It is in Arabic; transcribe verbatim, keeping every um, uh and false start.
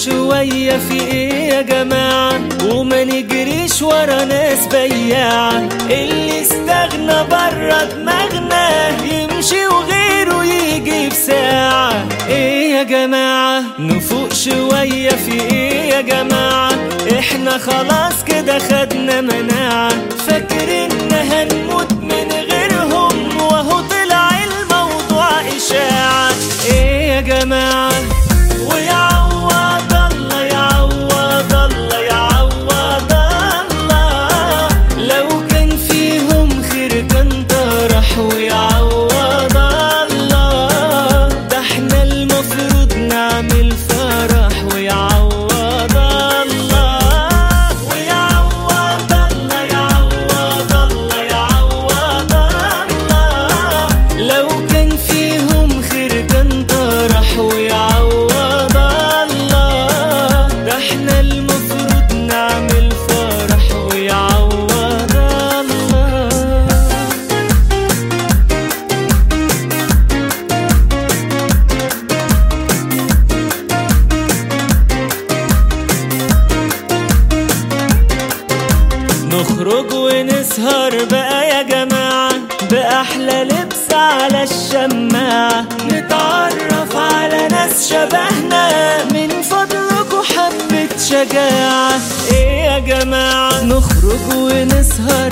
شوية في ايه يا جماعة، وما نجريش ورا ناس بياعة. اللي استغنى برا دماغنا يمشي وغيره يجي في ساعة. ايه يا جماعة نفوق شوية في ايه يا جماعة، احنا خلاص كده خدنا مناعة. فاكرين هنموت من غيرهم وهو طلع الموضوع اشاعة. ايه يا جماعة ويعوض الله يعوض الله يعوض الله، لو كان فيهم خير كان طرح ويعوض الله. ده احنا المفروض نعمل فرح ويعوض الله. ويعوض الله يعوض الله يعوض الله، لو كان فيهم خير كان طرح ويعوض الله. ده احنا المفروض نعمل فرح ويعوض الله. نخرج ونسهر بقى يا جماعة بأحلى لبس على الشماعة، نتعرف على ناس شبهنا من فضلكوا حبة شجاعة. ايه يا جماعة نخرج ونسهر